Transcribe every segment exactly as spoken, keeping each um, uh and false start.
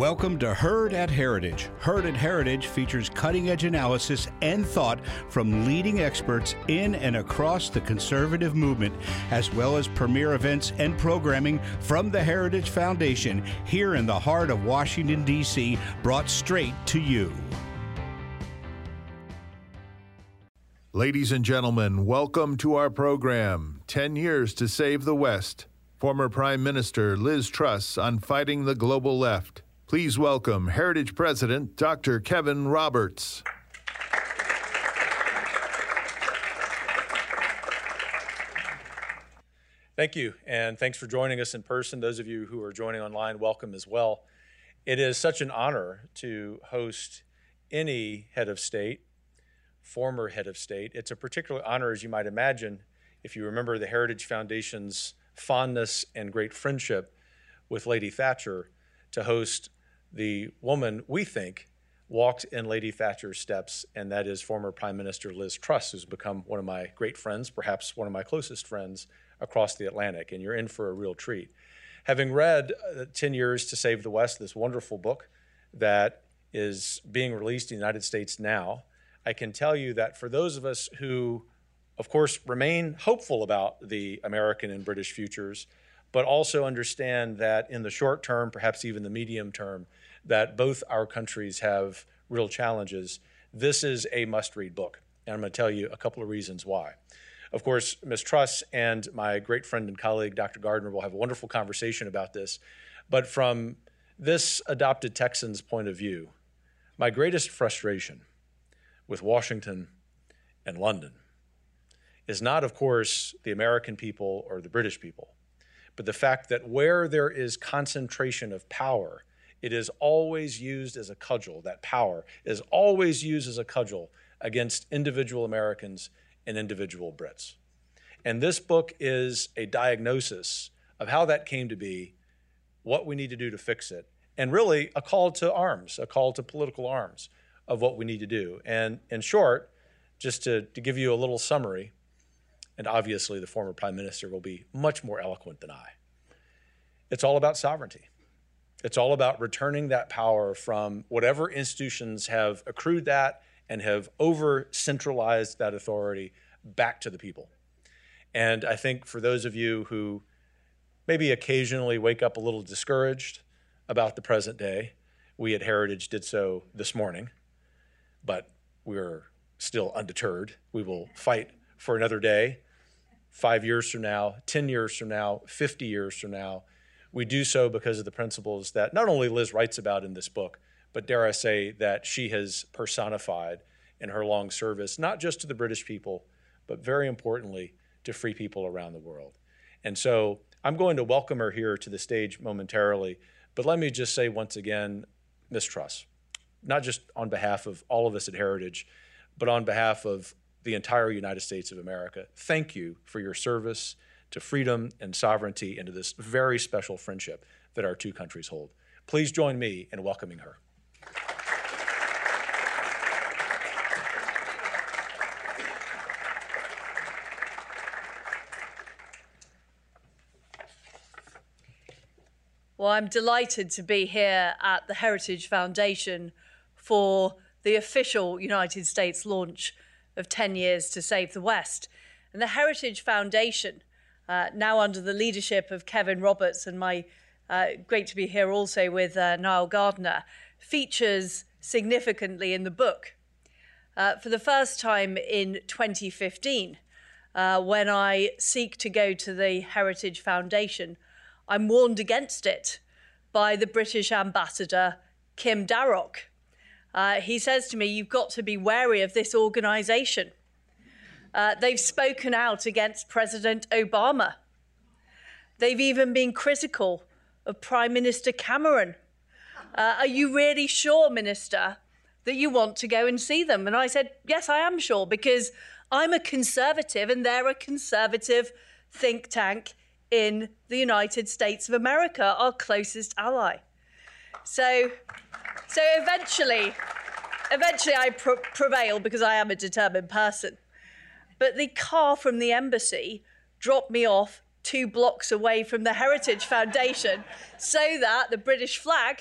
Welcome to Heard at Heritage. Heard at Heritage features cutting-edge analysis and thought from leading experts in and across the conservative movement, as well as premier events and programming from the Heritage Foundation here in the heart of Washington, D C, brought straight to you. Ladies and gentlemen, welcome to our program, ten years to Save the West. Former Prime Minister Liz Truss on fighting the global left. Please welcome Heritage President Doctor Kevin Roberts. Thank you, and thanks for joining us in person. Those of you who are joining online, welcome as well. It is such an honor to host any head of state, former head of state. It's a particular honor, as you might imagine, if you remember the Heritage Foundation's fondness and great friendship with Lady Thatcher, to host the woman we think walked in Lady Thatcher's steps, and that is former Prime Minister Liz Truss, who's become one of my great friends, perhaps one of my closest friends across the Atlantic, and you're in for a real treat. Having read uh, ten years to Save the West, this wonderful book that is being released in the United States now, I can tell you that for those of us who, of course, remain hopeful about the American and British futures, but also understand that in the short term, perhaps even the medium term, that both our countries have real challenges, this is a must-read book. And I'm going to tell you a couple of reasons why. Of course, Miz Truss and my great friend and colleague, Doctor Gardner, will have a wonderful conversation about this. But from this adopted Texan's point of view, my greatest frustration with Washington and London is not, of course, the American people or the British people, but the fact that where there is concentration of power, it is always used as a cudgel. That power is always used as a cudgel against individual Americans and individual Brits. And this book is a diagnosis of how that came to be, what we need to do to fix it, and really a call to arms, a call to political arms of what we need to do. And in short, just to, to give you a little summary, and obviously the former Prime Minister will be much more eloquent than I. It's all about sovereignty. It's all about returning that power from whatever institutions have accrued that and have over-centralized that authority back to the people. And I think for those of you who maybe occasionally wake up a little discouraged about the present day, we at Heritage did so this morning, but we're still undeterred. We will fight for another day, five years from now, ten years from now, fifty years from now. We do so because of the principles that not only Liz writes about in this book, but dare I say that she has personified in her long service, not just to the British people, but very importantly, to free people around the world. And so I'm going to welcome her here to the stage momentarily, but let me just say once again, Miz Truss, not just on behalf of all of us at Heritage, but on behalf of the entire United States of America, thank you for your service to freedom and sovereignty and to this very special friendship that our two countries hold. Please join me in welcoming her. Well, I'm delighted to be here at the Heritage Foundation for the official United States launch of ten years to Save the West. And the Heritage Foundation, uh, now under the leadership of Kevin Roberts, and my uh, great to be here also with uh, Niall Gardner, features significantly in the book. Uh, for the first time in twenty fifteen, uh, when I seek to go to the Heritage Foundation, I'm warned against it by the British ambassador, Kim Darroch. Uh, he says to me, you've got to be wary of this organisation. Uh, they've spoken out against President Obama. They've even been critical of Prime Minister Cameron. Uh, are you really sure, Minister, that you want to go and see them? And I said, yes, I am sure, because I'm a conservative and they're a conservative think tank in the United States of America, our closest ally. So, so eventually, eventually I pr- prevail because I am a determined person. But the car from the embassy dropped me off two blocks away from the Heritage Foundation so that the British flag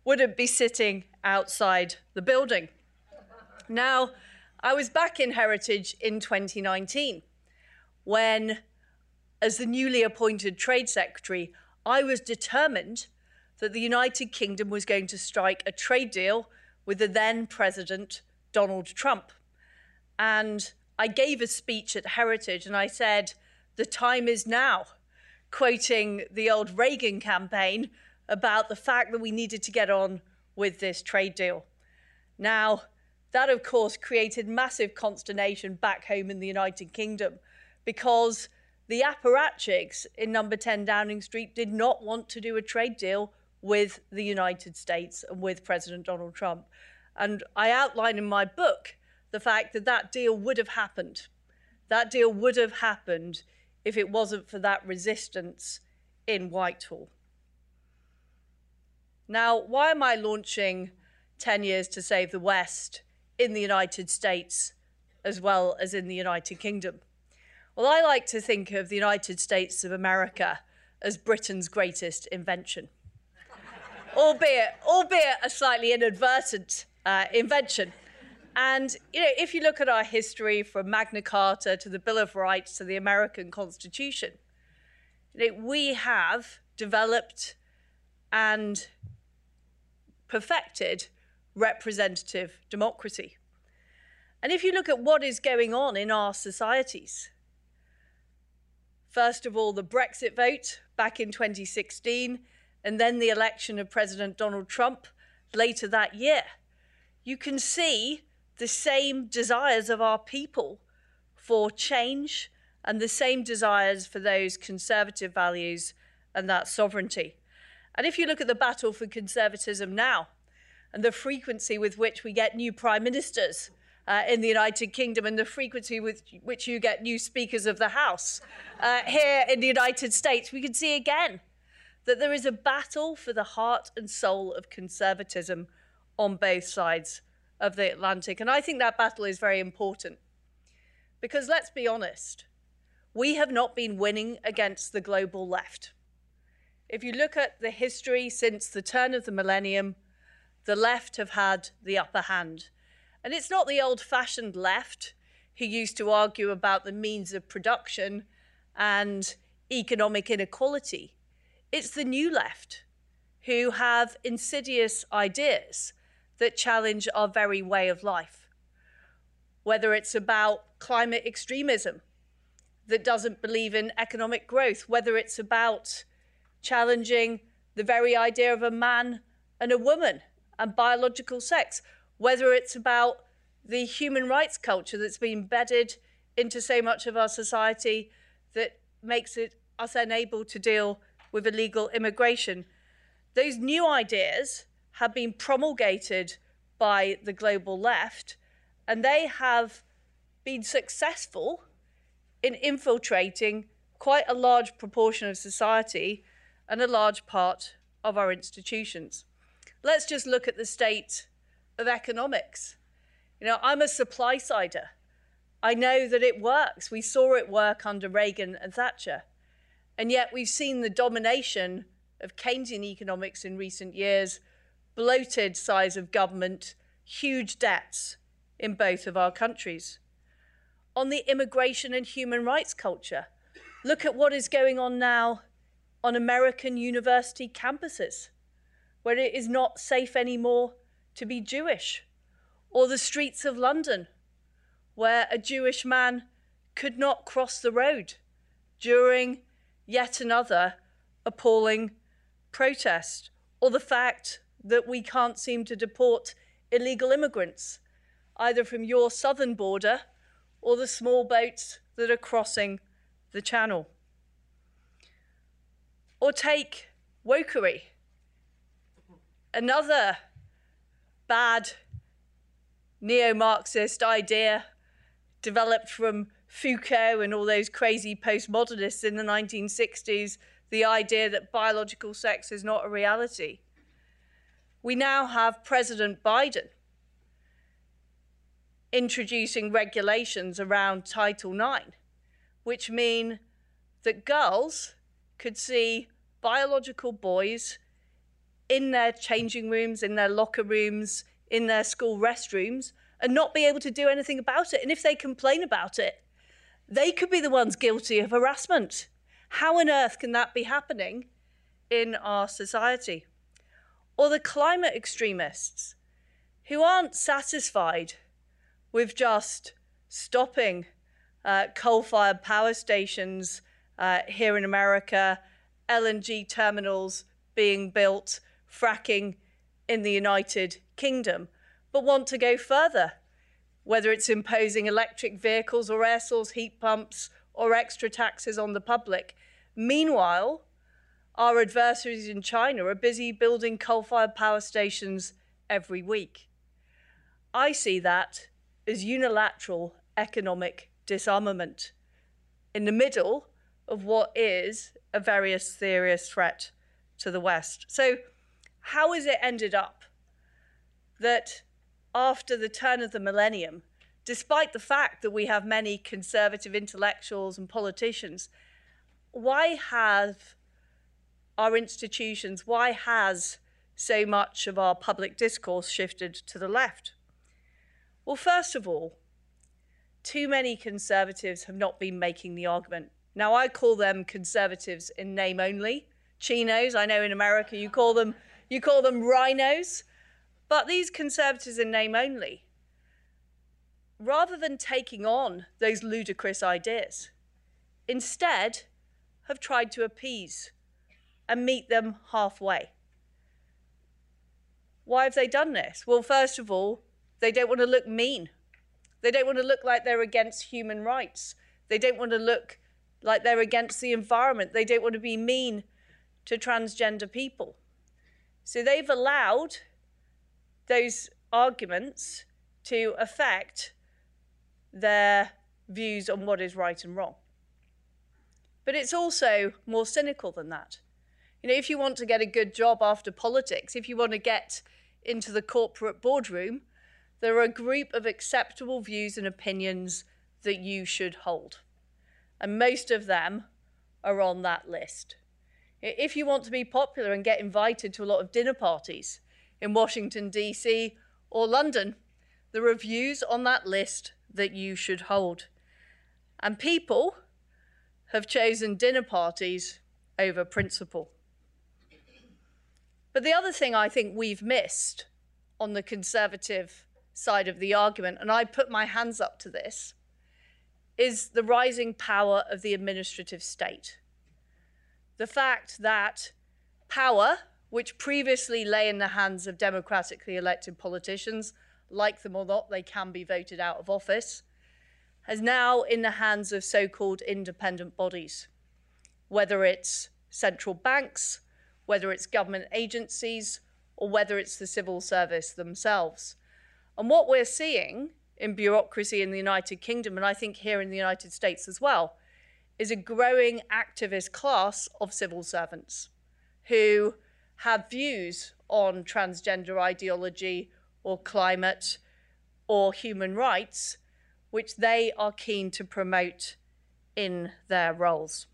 wouldn't be sitting outside the building. Now, I was back in Heritage in twenty nineteen when, as the newly appointed Trade Secretary, I was determined that the United Kingdom was going to strike a trade deal with the then President Donald Trump. And I gave a speech at Heritage and I said, "The time is now," quoting the old Reagan campaign about the fact that we needed to get on with this trade deal. Now, that of course created massive consternation back home in the United Kingdom because the apparatchiks in number ten Downing Street did not want to do a trade deal with the United States and with President Donald Trump. And I outline in my book the fact that that deal would have happened. That deal would have happened if it wasn't for that resistance in Whitehall. Now, why am I launching ten years to Save the West in the United States as well as in the United Kingdom? Well, I like to think of the United States of America as Britain's greatest invention, albeit, albeit a slightly inadvertent uh, invention. And you know, if you look at our history from Magna Carta to the Bill of Rights to the American Constitution, you know, we have developed and perfected representative democracy. And if you look at what is going on in our societies, first of all, the Brexit vote back in twenty sixteen, and then the election of President Donald Trump later that year, you can see the same desires of our people for change and the same desires for those conservative values and that sovereignty. And if you look at the battle for conservatism now and the frequency with which we get new prime ministers uh, in the United Kingdom and the frequency with which you get new speakers of the House uh, here in the United States, we can see again that there is a battle for the heart and soul of conservatism on both sides of the Atlantic. And I think that battle is very important because, let's be honest, we have not been winning against the global left. If you look at the history since the turn of the millennium, the left have had the upper hand. And it's not the old-fashioned left who used to argue about the means of production and economic inequality. It's the new left who have insidious ideas that challenge our very way of life. Whether it's about climate extremism that doesn't believe in economic growth, whether it's about challenging the very idea of a man and a woman and biological sex, whether it's about the human rights culture that's been embedded into so much of our society that makes it us unable to deal with illegal immigration. Those new ideas have been promulgated by the global left, and they have been successful in infiltrating quite a large proportion of society and a large part of our institutions. Let's just look at the state of economics. You know, I'm a supply sider. I know that it works. We saw it work under Reagan and Thatcher. And yet we've seen the domination of Keynesian economics in recent years, bloated size of government, huge debts in both of our countries. On the immigration and human rights culture, look at what is going on now on American university campuses, where it is not safe anymore to be Jewish, or the streets of London, where a Jewish man could not cross the road during yet another appalling protest, or the fact that we can't seem to deport illegal immigrants, either from your southern border or the small boats that are crossing the channel. Or take wokery, another bad neo-Marxist idea developed from Foucault and all those crazy postmodernists in the nineteen sixties, the idea that biological sex is not a reality. We now have President Biden introducing regulations around Title nine, which mean that girls could see biological boys in their changing rooms, in their locker rooms, in their school restrooms, and not be able to do anything about it. And if they complain about it, they could be the ones guilty of harassment. How on earth can that be happening in our society? Or the climate extremists who aren't satisfied with just stopping uh, coal-fired power stations uh, here in America, L N G terminals being built, fracking in the United Kingdom, but want to go further, whether it's imposing electric vehicles or air source heat pumps or extra taxes on the public. Meanwhile, our adversaries in China are busy building coal-fired power stations every week. I see that as unilateral economic disarmament in the middle of what is a very serious threat to the West. So how has it ended up that after the turn of the millennium, despite the fact that we have many conservative intellectuals and politicians, why have our institutions, why has so much of our public discourse shifted to the left? Well, first of all, too many conservatives have not been making the argument. Now, I call them conservatives in name only. Chinos, I know in America you call them, you call them rhinos. But these conservatives in name only, rather than taking on those ludicrous ideas, instead have tried to appease and meet them halfway. Why have they done this? Well, first of all, they don't want to look mean. They don't want to look like they're against human rights. They don't want to look like they're against the environment. They don't want to be mean to transgender people. So they've allowed those arguments to affect their views on what is right and wrong. But it's also more cynical than that. You know, if you want to get a good job after politics, if you want to get into the corporate boardroom, there are a group of acceptable views and opinions that you should hold. And most of them are on that list. If you want to be popular and get invited to a lot of dinner parties in Washington, D C or London, there are views on that list that you should hold. And people have chosen dinner parties over principle. But the other thing I think we've missed on the conservative side of the argument, and I put my hands up to this, is the rising power of the administrative state. The fact that power, which previously lay in the hands of democratically elected politicians, like them or not, they can be voted out of office, is now in the hands of so-called independent bodies, whether it's central banks, whether it's government agencies, or whether it's the civil service themselves. And what we're seeing in bureaucracy in the United Kingdom, and I think here in the United States as well, is a growing activist class of civil servants who have views on transgender ideology or climate or human rights, which they are keen to promote in their roles.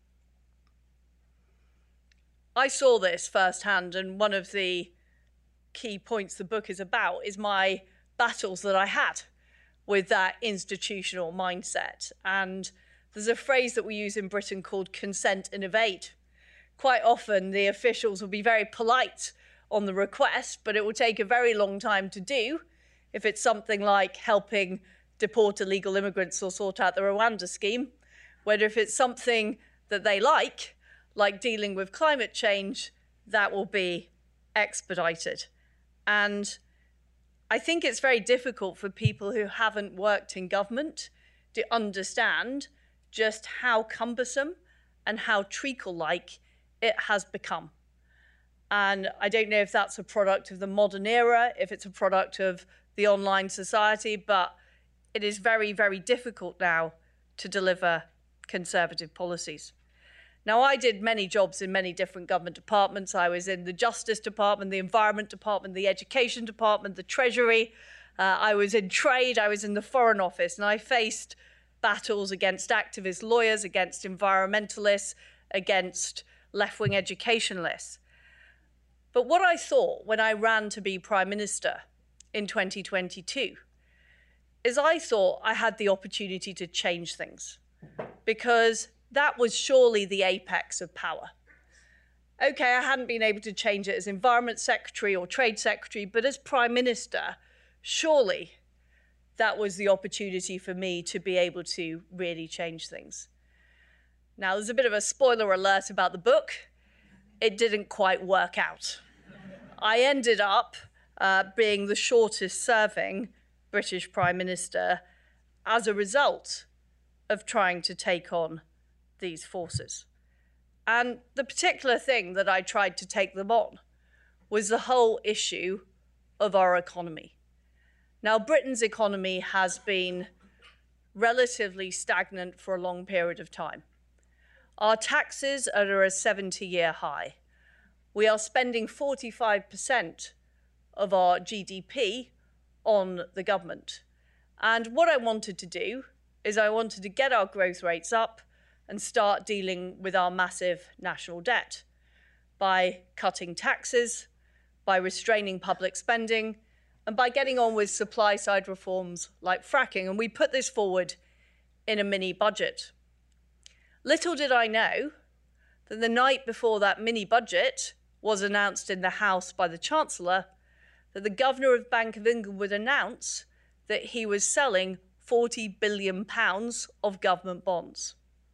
I saw this firsthand, and one of the key points the book is about is my battles that I had with that institutional mindset. And there's a phrase that we use in Britain called consent and evade. Quite often the officials will be very polite on the request, but it will take a very long time to do if it's something like helping deport illegal immigrants or sort out the Rwanda scheme. Whether if it's something that they like, like dealing with climate change, that will be expedited. And I think it's very difficult for people who haven't worked in government to understand just how cumbersome and how treacle-like it has become. And I don't know if that's a product of the modern era, if it's a product of the online society, but it is very, very difficult now to deliver conservative policies. Now, I did many jobs in many different government departments. I was in the Justice Department, the Environment Department, the Education Department, the Treasury. Uh, I was in trade, I was in the Foreign Office, and I faced battles against activist lawyers, against environmentalists, against left-wing educationalists. But what I thought when I ran to be Prime Minister in twenty twenty-two is I thought I had the opportunity to change things, because that was surely the apex of power. Okay, I hadn't been able to change it as Environment Secretary or Trade Secretary, but as Prime Minister, surely that was the opportunity for me to be able to really change things. Now, there's a bit of a spoiler alert about the book. It didn't quite work out. I ended up uh, being the shortest serving British Prime Minister as a result of trying to take on these forces. And the particular thing that I tried to take them on was the whole issue of our economy. Now, Britain's economy has been relatively stagnant for a long period of time. Our taxes are at a seventy-year high. We are spending forty-five percent of our G D P on the government. And what I wanted to do is I wanted to get our growth rates up and start dealing with our massive national debt by cutting taxes, by restraining public spending, and by getting on with supply-side reforms like fracking. And we put this forward in a mini budget. Little did I know that the night before that mini budget was announced in the House by the Chancellor, that the Governor of Bank of England would announce that he was selling forty billion pounds of government bonds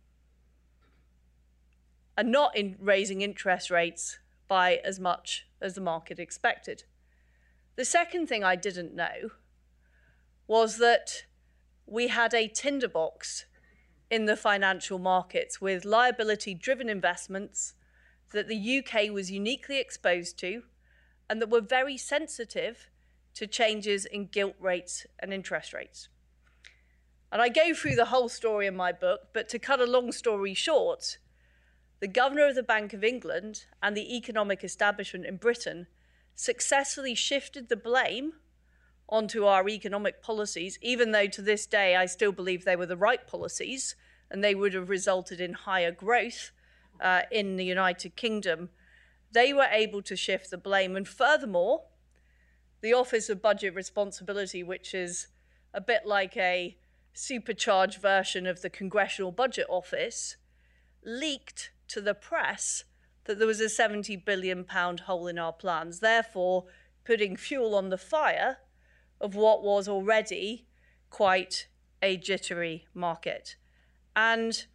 and not in raising interest rates by as much as the market expected. The second thing I didn't know was that we had a tinderbox in the financial markets with liability-driven investments that the U K was uniquely exposed to and that were very sensitive to changes in gilt rates and interest rates. And I go through the whole story in my book, but to cut a long story short, the Governor of the Bank of England and the economic establishment in Britain successfully shifted the blame onto our economic policies, even though to this day I still believe they were the right policies and they would have resulted in higher growth uh, in the United Kingdom. They were able to shift the blame. And furthermore, the Office of Budget Responsibility, which is a bit like a supercharged version of the Congressional Budget Office, leaked to the press that there was a seventy billion pound hole in our plans, therefore putting fuel on the fire of what was already quite a jittery market. And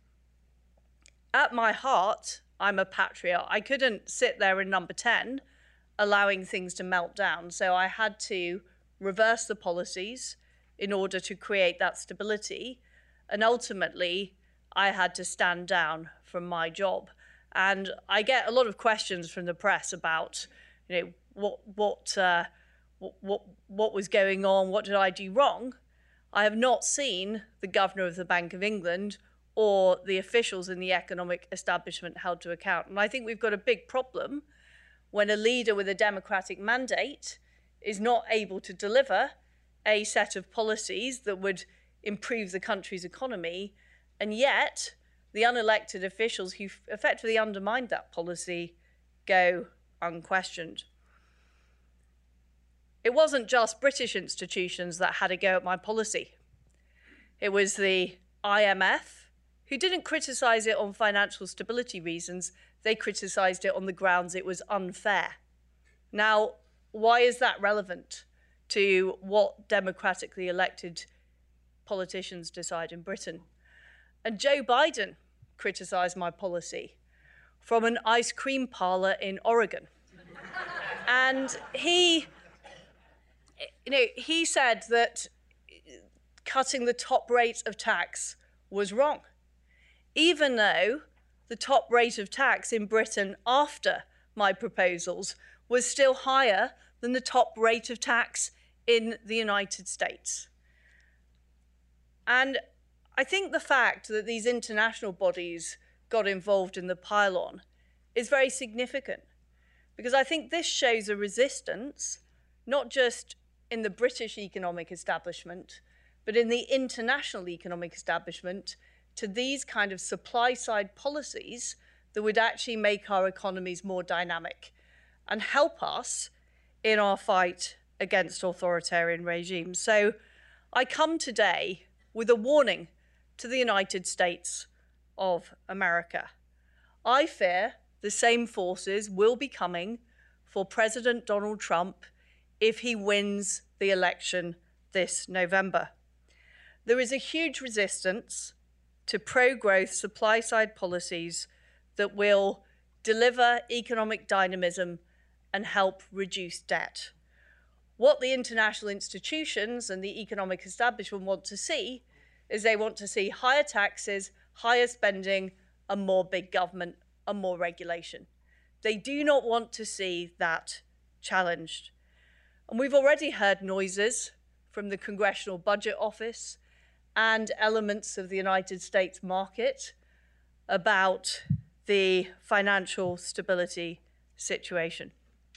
at my heart, I'm a patriot. I couldn't sit there in number ten allowing things to melt down. So I had to reverse the policies in order to create that stability. And ultimately, I had to stand down from my job. And I get a lot of questions from the press about, you know, what what uh, what, what what was going on, what did I do wrong? I have not seen the Governor of the Bank of England or the officials in the economic establishment held to account. And I think we've got a big problem when a leader with a democratic mandate is not able to deliver a set of policies that would improve the country's economy, and yet the unelected officials who effectively undermined that policy go unquestioned. It wasn't just British institutions that had a go at my policy. It was the I M F, who didn't criticise it on financial stability reasons. They criticised it on the grounds it was unfair. Now, why is that relevant to what democratically elected politicians decide in Britain? And Joe Biden criticised my policy from an ice cream parlour in Oregon. And he, you know, he said that cutting the top rate of tax was wrong, even though the top rate of tax in Britain after my proposals was still higher than the top rate of tax in the United States. And I think the fact that these international bodies got involved in the pile-on is very significant, because I think this shows a resistance, not just in the British economic establishment, but in the international economic establishment, to these kind of supply-side policies that would actually make our economies more dynamic. and help us in our fight against authoritarian regimes. So I come today with a warning to the United States of America. I fear the same forces will be coming for President Donald Trump if he wins the election this November. There is a huge resistance to pro-growth supply-side policies that will deliver economic dynamism and help reduce debt. What the international institutions and the economic establishment want to see is they want to see higher taxes, higher spending, and more big government and more regulation. They do not want to see that challenged. And we've already heard noises from the Congressional Budget Office and elements of the United States market about the financial stability situation.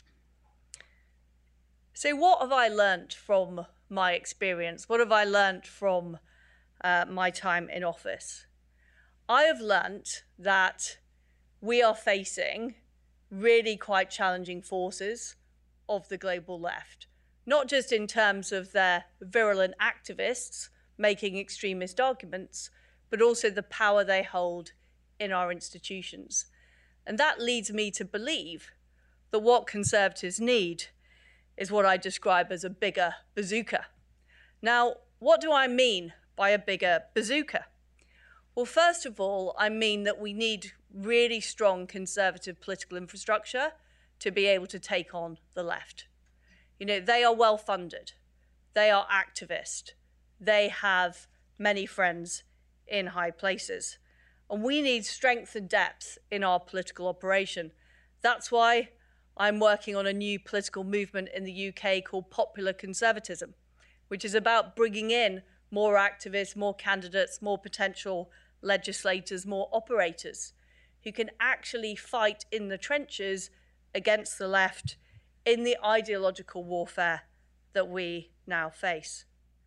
So what have I learned from my experience? What have I learned from uh, my time in office? I have learned that we are facing really quite challenging forces of the global left, not just in terms of their virulent activists making extremist arguments, but also the power they hold in our institutions. And that leads me to believe that what Conservatives need is what I describe as a bigger bazooka. Now, what do I mean by a bigger bazooka? Well, first of all, I mean that we need really strong conservative political infrastructure to be able to take on the left. You know, they are well funded, they are activist, they have many friends in high places. And we need strength and depth in our political operation. That's why I'm working on a new political movement in the U K called Popular Conservatism, which is about bringing in more activists, more candidates, more potential legislators, more operators who can actually fight in the trenches against the left in the ideological warfare that we now face.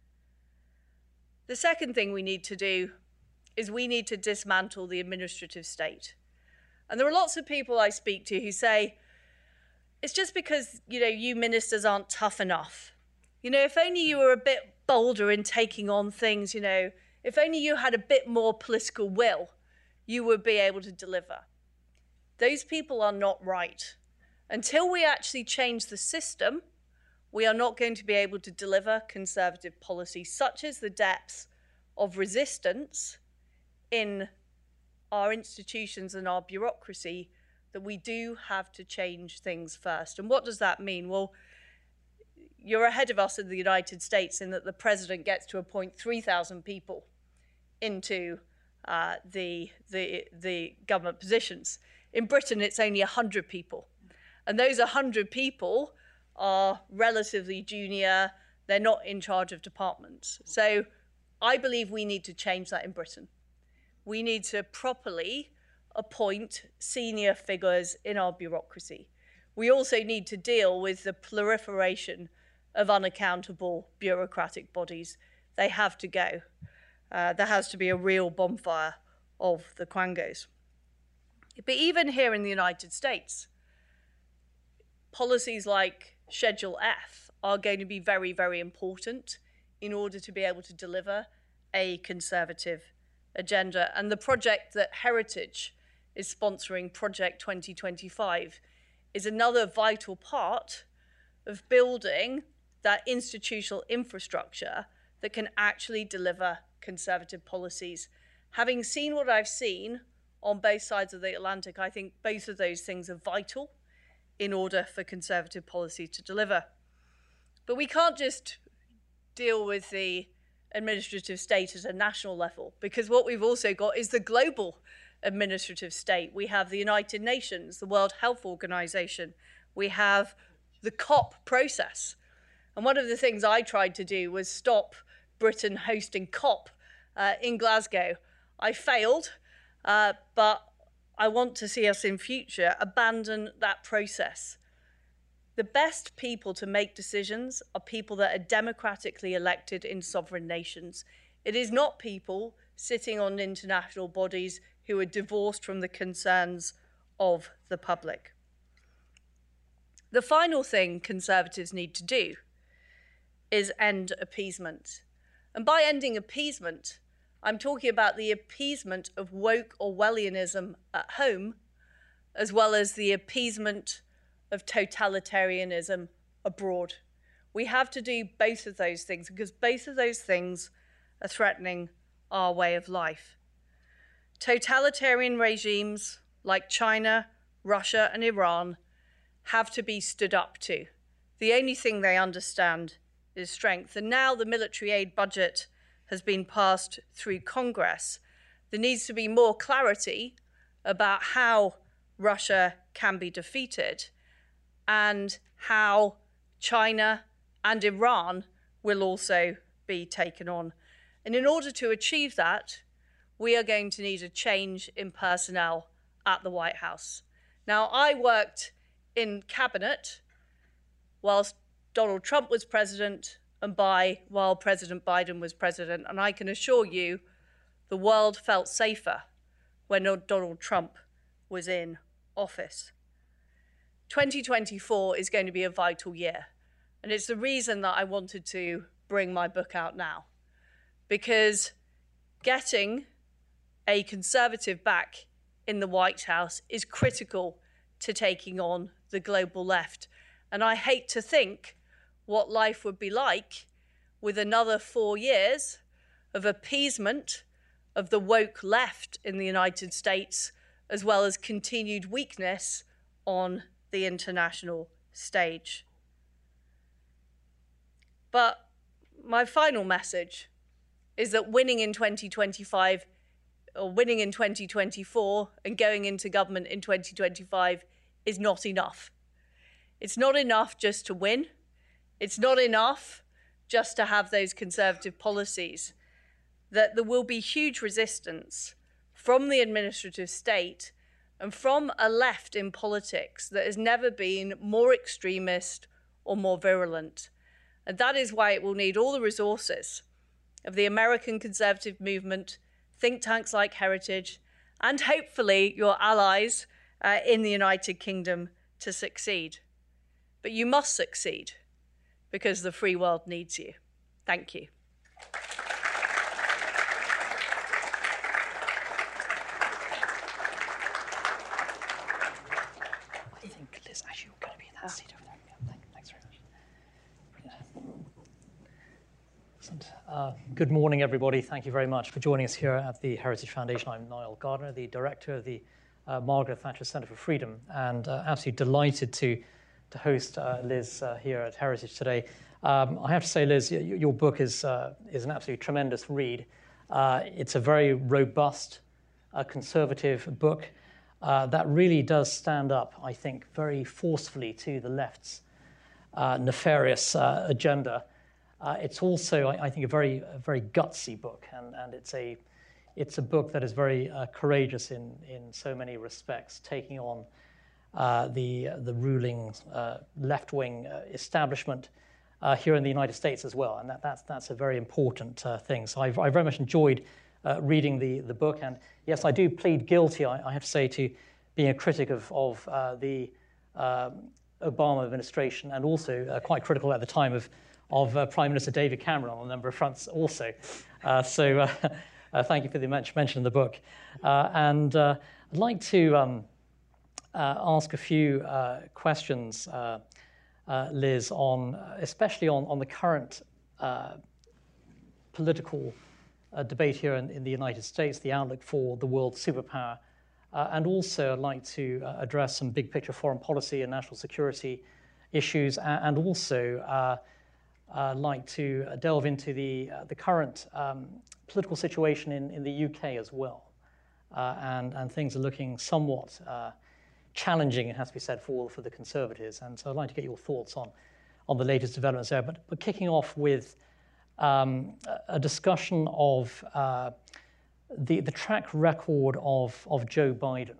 The second thing we need to do is we need to dismantle the administrative state. And there are lots of people I speak to who say, it's just because, you know, you ministers aren't tough enough. You know, if only you were a bit bolder in taking on things, you know, if only you had a bit more political will, you would be able to deliver. Those people are not right. Until we actually change the system, we are not going to be able to deliver conservative policy, such as the depth of resistance in our institutions and our bureaucracy, that we do have to change things first. And what does that mean? Well, you're ahead of us in the United States in that the president gets to appoint three thousand people into uh, the, the, the government positions. In Britain, it's only one hundred people. And those one hundred people are relatively junior. They're not in charge of departments. So I believe we need to change that in Britain. We need to properly appoint senior figures in our bureaucracy. We also need to deal with the proliferation of unaccountable bureaucratic bodies. They have to go. Uh, there has to be a real bonfire of the quangos. But even here in the United States, policies like Schedule F are going to be very, very important in order to be able to deliver a conservative agenda. And the project that Heritage is sponsoring, Project twenty twenty-five, is another vital part of building that institutional infrastructure that can actually deliver conservative policies. Having seen what I've seen on both sides of the Atlantic, I think both of those things are vital in order for conservative policy to deliver. But we can't just deal with the administrative state at a national level, because what we've also got is the global administrative state. We have the United Nations, the World Health Organization, we have the COP process. And one of the things I tried to do was stop Britain hosting COP uh, in Glasgow. I failed, uh, but I want to see us in future abandon that process. The best people to make decisions are people that are democratically elected in sovereign nations. It is not people sitting on international bodies who are divorced from the concerns of the public. The final thing Conservatives need to do is end appeasement. And by ending appeasement, I'm talking about the appeasement of woke Orwellianism at home, as well as the appeasement of totalitarianism abroad. We have to do both of those things because both of those things are threatening our way of life. Totalitarian regimes like China, Russia, and Iran have to be stood up to. The only thing they understand is strength. And now the military aid budget has been passed through Congress. There needs to be more clarity about how Russia can be defeated and how China and Iran will also be taken on. And in order to achieve that, we are going to need a change in personnel at the White House. Now, I worked in cabinet whilst Donald Trump was president and by while President Biden was president, and I can assure you the world felt safer when Donald Trump was in office. twenty twenty-four is going to be a vital year, and it's the reason that I wanted to bring my book out now, because getting a Conservative back in the White House is critical to taking on the global left. And I hate to think what life would be like with another four years of appeasement of the woke left in the United States, as well as continued weakness on the international stage. But my final message is that winning in twenty twenty-five or winning in twenty twenty-four and going into government in twenty twenty-five is not enough. It's not enough just to win. It's not enough just to have those Conservative policies. That there will be huge resistance from the administrative state and from a left in politics that has never been more extremist or more virulent. And that is why it will need all the resources of the American conservative movement, think tanks like Heritage, and hopefully your allies uh, in the United Kingdom to succeed. But you must succeed because the free world needs you. Thank you. I think, Liz, actually, you're going to be in that seat over there. Yeah, thanks very much. Brilliant. Uh, good morning, everybody. Thank you very much for joining us here at the Heritage Foundation. I'm Niall Gardner, the director of the uh, Margaret Thatcher Centre for Freedom, and uh, absolutely delighted to, to host uh, Liz uh, here at Heritage today. Um, I have to say, Liz, your book is, uh, is an absolutely tremendous read. Uh, it's a very robust, uh, conservative book uh, that really does stand up, I think, very forcefully to the left's uh, nefarious uh, agenda. Uh, it's also, I, I think, a very, a very gutsy book, and, and it's a, it's a book that is very uh, courageous in, in so many respects, taking on uh, the the ruling uh, left-wing uh, establishment uh, here in the United States as well, and that, that's that's a very important uh, thing. So I've, I've very much enjoyed uh, reading the the book, and yes, I do plead guilty. I, I have to say to being a critic of of uh, the uh, Obama administration, and also uh, quite critical at the time of. of uh, Prime Minister David Cameron on a number of fronts also. Uh, so uh, uh, thank you for the mention, mention in the book. Uh, and uh, I'd like to um, uh, ask a few uh, questions, uh, uh, Liz, on especially on, on the current uh, political uh, debate here in, in the United States, the outlook for the world superpower. Uh, and also I'd like to uh, address some big picture foreign policy and national security issues, and, and also uh, Uh, like to delve into the uh, the current um, political situation in, in the U K as well, uh, and and things are looking somewhat uh, challenging. It has to be said for for the Conservatives, and so I'd like to get your thoughts on on the latest developments there. But but kicking off with um, a discussion of uh, the the track record of of Joe Biden.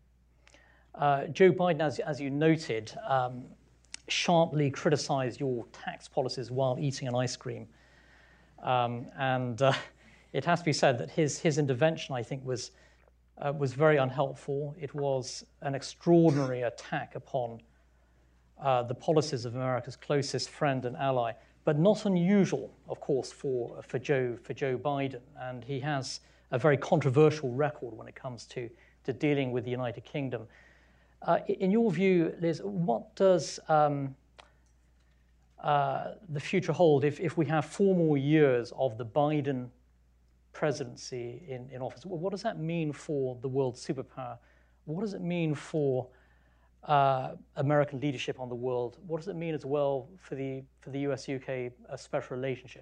Uh, Joe Biden, as as you noted. Um, sharply criticized your tax policies while eating an ice cream. Um, and uh, it has to be said that his his intervention, I think, was uh, was very unhelpful. It was an extraordinary attack upon uh, the policies of America's closest friend and ally, but not unusual, of course, for, for, Joe, for Joe Biden. And he has a very controversial record when it comes to, to dealing with the United Kingdom. Uh, in your view, Liz, what does um, uh, the future hold if, if we have four more years of the Biden presidency in, in office? What does that mean for the world superpower? What does it mean for uh, American leadership on the world? What does it mean as well for the, for the U S U K uh, special relationship?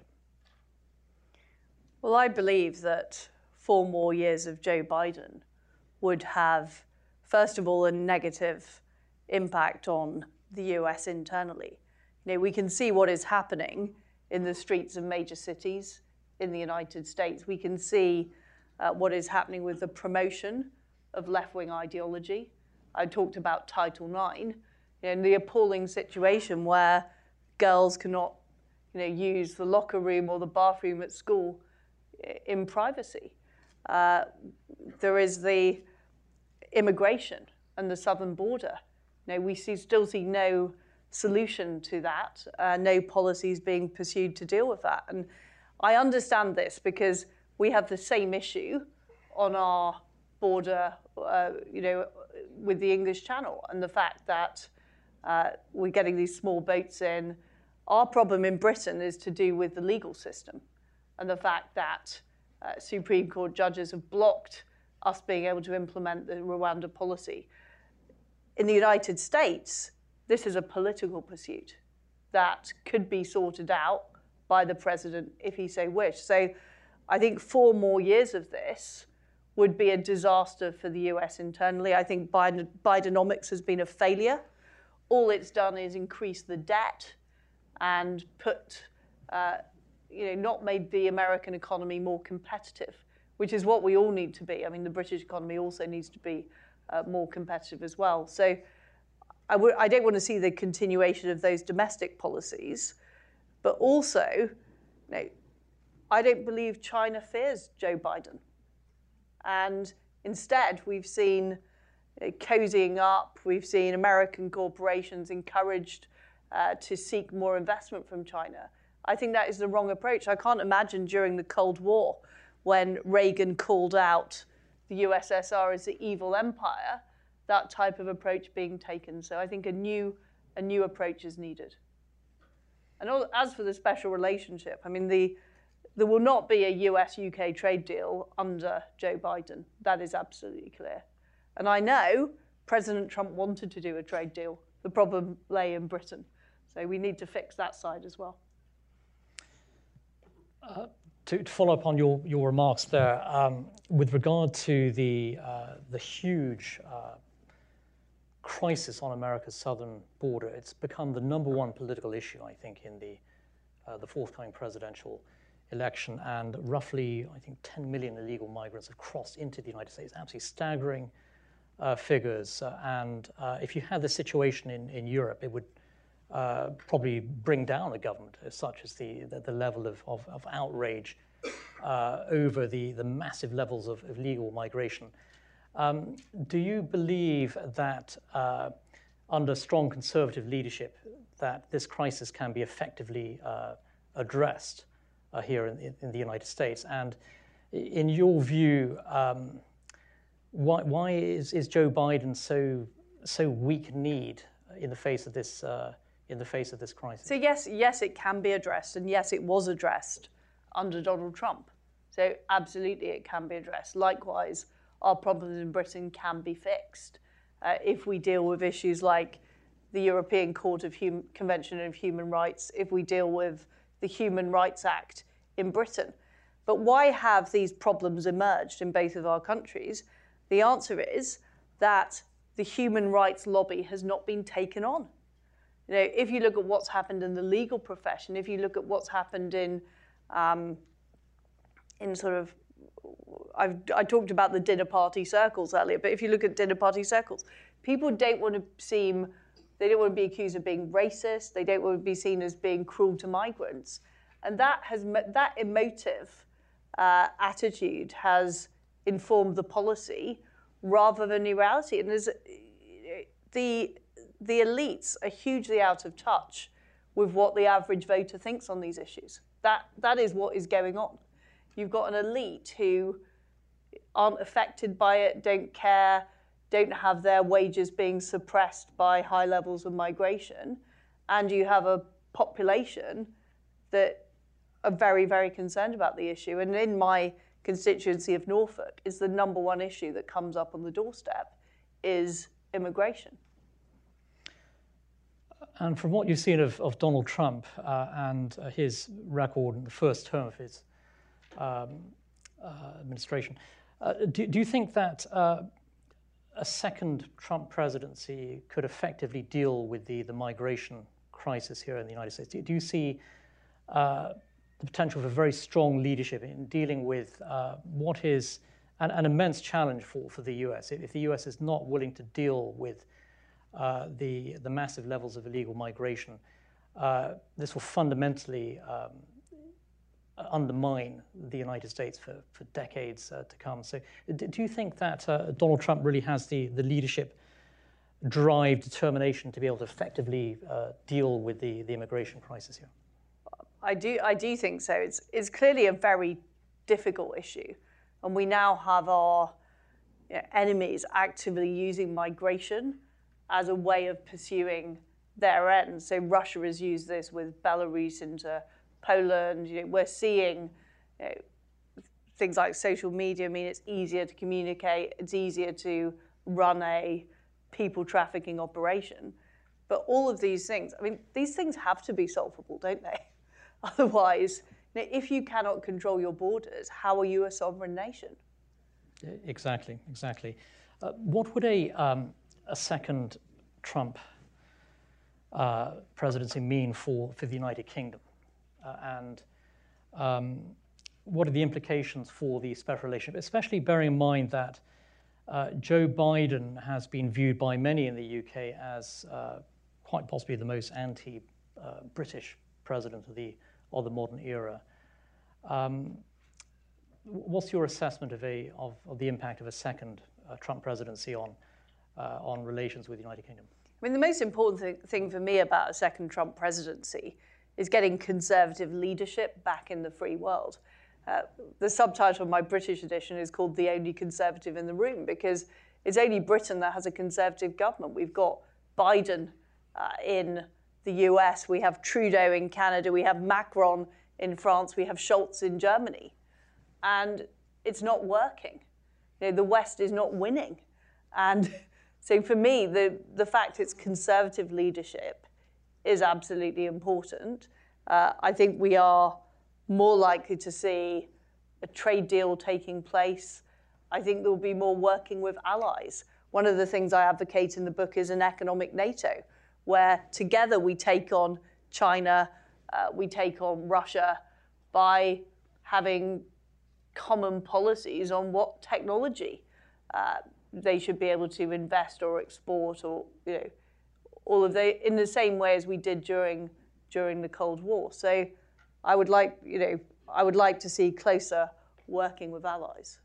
Well, I believe that four more years of Joe Biden would have, first of all, a negative impact on the U S internally. You know, we can see what is happening in the streets of major cities in the United States. We can see uh, what is happening with the promotion of left-wing ideology. I talked about Title nine, you know, the appalling situation where girls cannot, you know, use the locker room or the bathroom at school in privacy. Uh, there is the immigration and the southern border. You know, we see, still see no solution to that, uh, no policies being pursued to deal with that. And I understand this because we have the same issue on our border, uh, you know, with the English Channel, and the fact that uh, we're getting these small boats in. Our problem in Britain is to do with the legal system, and the fact that uh, Supreme Court judges have blocked us being able to implement the Rwanda policy. In the United States, this is a political pursuit that could be sorted out by the president if he so wished. So I think four more years of this would be a disaster for the U S internally. I think Biden, Bidenomics has been a failure. All it's done is increase the debt and put, uh, you know, not made the American economy more competitive, which is what we all need to be. I mean, the British economy also needs to be uh, more competitive as well. So I, w- I don't want to see the continuation of those domestic policies, but also, you know, I don't believe China fears Joe Biden. And instead, we've seen you know, cozying up, we've seen American corporations encouraged uh, to seek more investment from China. I think that is the wrong approach. I can't imagine during the Cold War, when Reagan called out the U S S R as the evil empire, that type of approach being taken. So I think a new, a new approach is needed. And all, as for the special relationship, I mean, the There will not be a U S U K trade deal under Joe Biden. That is absolutely clear. And I know President Trump wanted to do a trade deal. The problem lay in Britain. So we need to fix that side as well. Uh, to, to follow up on your, your remarks there, um, with regard to the, uh, the huge uh, crisis on America's southern border, it's become the number one political issue, I think, in the, uh, the forthcoming presidential election, and roughly, I think, ten million illegal migrants have crossed into the United States. Absolutely staggering uh, figures. Uh, and uh, if you had this situation in, in Europe, it would uh, probably bring down a government as such as the, the, the level of, of, of outrage uh, over the, the massive levels of, of legal migration. Um, do you believe that uh, under strong conservative leadership that this crisis can be effectively uh, addressed Uh, here in, in the United States? And in your view, um, why, why is, is Joe Biden so so weak-kneed in the face of this uh, in the face of this crisis? So yes, yes, it can be addressed, and yes, it was addressed under Donald Trump. So absolutely, it can be addressed. Likewise, our problems in Britain can be fixed uh, if we deal with issues like the European Court of hum- Convention of Human Rights, if we deal with the Human Rights Act in Britain. But why have these problems emerged in both of our countries? The answer is that the human rights lobby has not been taken on. You know, if you look at what's happened in the legal profession, if you look at what's happened in, um, in sort of, I've, I talked about the dinner party circles earlier, but if you look at dinner party circles, people don't want to seem They don't want to be accused of being racist. They don't want to be seen as being cruel to migrants. And that has that emotive uh, attitude has informed the policy rather than the reality. And there's, the the elites are hugely out of touch with what the average voter thinks on these issues. That, that is what is going on. You've got an elite who aren't affected by it, don't care, don't have their wages being suppressed by high levels of migration, and you have a population that are very, very concerned about the issue. And in my constituency of Norfolk, is the number one issue that comes up on the doorstep is immigration. And from what you've seen of, of Donald Trump uh, and uh, his record in the first term of his um, uh, administration, uh, do, do you think that uh, a second Trump presidency could effectively deal with the, the migration crisis here in the United States? Do, do you see uh, the potential for very strong leadership in dealing with uh, what is an, an immense challenge for, for the U S? If the U S is not willing to deal with uh, the, the massive levels of illegal migration, uh, this will fundamentally um, undermine the United States for, for decades uh, to come. So do you think that uh, Donald Trump really has the, the leadership drive, determination to be able to effectively uh, deal with the, the immigration crisis here? I do, I do think so. It's, it's clearly a very difficult issue. And we now have our you know, enemies actively using migration as a way of pursuing their ends. So Russia has used this with Belarus into Poland. You know, we're seeing you know, things like social media. I mean, it's easier to communicate. It's easier to run a people trafficking operation. But all of these things, I mean, these things have to be solvable, don't they? Otherwise, you know, if you cannot control your borders, how are you a sovereign nation? Exactly, exactly. Uh, what would a, um, a second Trump uh, presidency mean for, for the United Kingdom? Uh, and um, what are the implications for the special relationship, especially bearing in mind that uh, Joe Biden has been viewed by many in the U K as uh, quite possibly the most anti-British uh, president of the, of the modern era. Um, what's your assessment of, a, of, of the impact of a second uh, Trump presidency on, uh, on relations with the United Kingdom? I mean, the most important th- thing for me about a second Trump presidency is getting conservative leadership back in the free world. Uh, the subtitle of my British edition is called The Only Conservative in the Room, because it's only Britain that has a conservative government. We've got Biden uh, in the U S, we have Trudeau in Canada, we have Macron in France, we have Scholz in Germany. And it's not working. You know, the West is not winning. And so for me, the, the fact it's conservative leadership is absolutely important. Uh, I think we are more likely to see a trade deal taking place. I think there will be more working with allies. One of the things I advocate in the book is an economic NATO, where together we take on China, uh, we take on Russia by having common policies on what technology uh, they should be able to invest or export, or you know, all of the in the same way as we did during during the Cold War. So I would like, you know, I would like to see closer working with allies.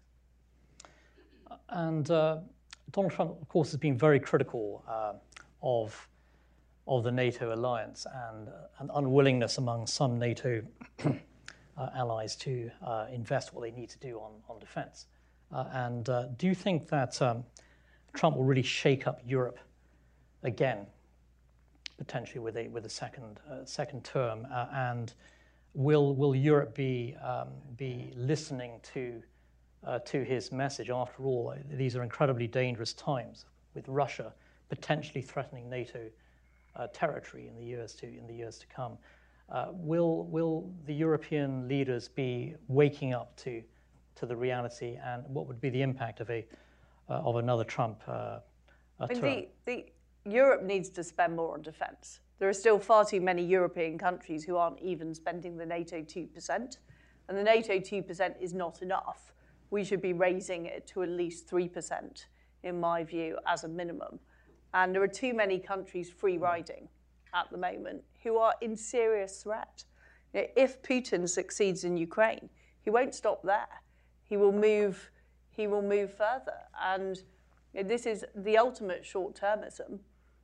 And uh, Donald Trump, of course, has been very critical uh, of of the NATO alliance and uh, an unwillingness among some NATO uh, allies to uh, invest what they need to do on, on defense. Uh, and uh, do you think that um, Trump will really shake up Europe again, potentially with a with a second uh, second term? Uh, and will will Europe be um, be listening to uh, to his message? After all, these are incredibly dangerous times, with Russia potentially threatening NATO uh, territory in the years to in the years to come. Uh, will will the European leaders be waking up to to the reality, and what would be the impact of a uh, of another Trump uh, uh, term? The, the, Europe needs to spend more on defence. There are still far too many European countries who aren't even spending the NATO two percent, and the NATO two percent is not enough. We should be raising it to at least three percent, in my view, as a minimum. And there are too many countries free riding at the moment who are in serious threat. You know, if Putin succeeds in Ukraine, he won't stop there. He will move. He will move further, and you know, this is the ultimate short-termism.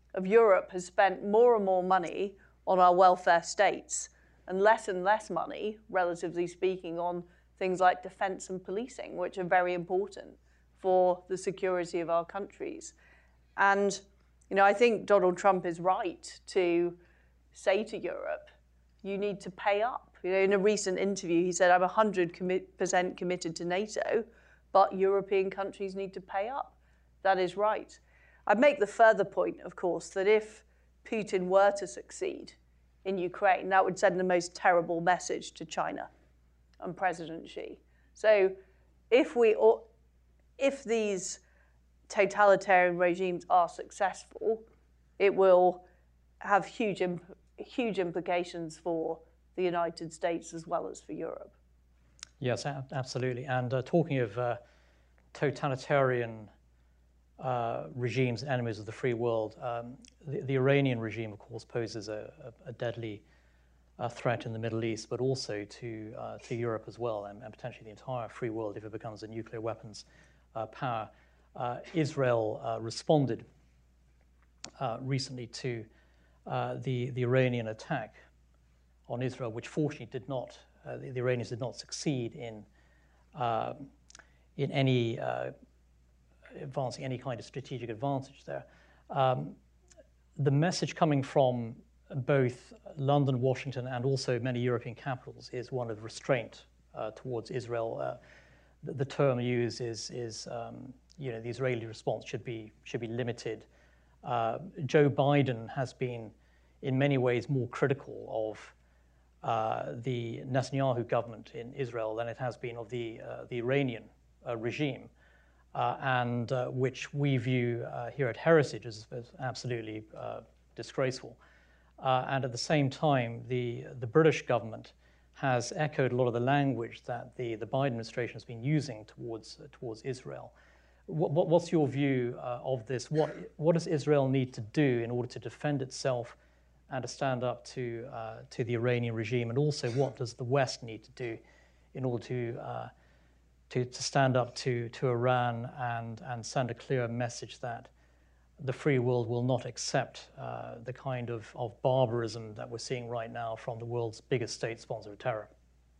of Europe has spent more and more money on our welfare states and less and less money, relatively speaking, on things like defense and policing, which are very important for the security of our countries. And, you know, I think Donald Trump is right to say to Europe, you need to pay up. You know, in a recent interview, he said, I'm one hundred percent committed to NATO, but European countries need to pay up. That is right. I'd make the further point, of course, that if Putin were to succeed in Ukraine, that would send the most terrible message to China and President Xi. So if we, if these totalitarian regimes are successful, it will have huge, imp huge implications for the United States as well as for Europe. Yes, absolutely. And uh, talking of uh, totalitarian uh, regimes, enemies of the free world, um, the, the Iranian regime, of course, poses a, a, a deadly uh, threat in the Middle East, but also to, uh, to Europe as well, and, and potentially the entire free world if it becomes a nuclear weapons uh, power. Uh, Israel uh, responded uh, recently to uh, the, the Iranian attack on Israel, which fortunately did not, uh, the, the Iranians did not succeed in, uh, in any uh, advancing any kind of strategic advantage there. Um, the message coming from both London, Washington, and also many European capitals is one of restraint uh, towards Israel. Uh, the, the term used is, is um, you know, the Israeli response should be, should be limited. Uh, Joe Biden has been, in many ways, more critical of uh, the Netanyahu government in Israel than it has been of the, uh, the Iranian uh, regime, uh, and uh, which we view uh, here at Heritage as, as absolutely uh, disgraceful. Uh, and at the same time, the, the British government has echoed a lot of the language that the, the Biden administration has been using towards, uh, towards Israel. What, what, what's your view uh, of this? What, what does Israel need to do in order to defend itself and to stand up to, uh, to the Iranian regime? And also, what does the West need to do in order to, uh, to, to stand up to, to Iran and, and send a clear message that the free world will not accept uh, the kind of, of barbarism that we're seeing right now from the world's biggest state sponsor of terror?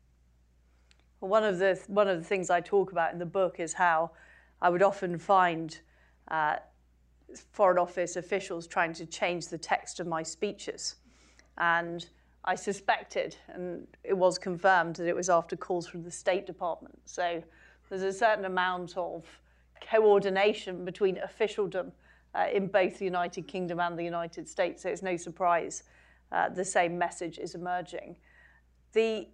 Well, one of the, one of the things I talk about in the book is how I would often find uh, Foreign Office officials trying to change the text of my speeches. And I suspected, and it was confirmed, that it was after calls from the State Department. So there's a certain amount of coordination between officialdom uh, in both the United Kingdom and the United States. So it's no surprise uh, the same message is emerging. The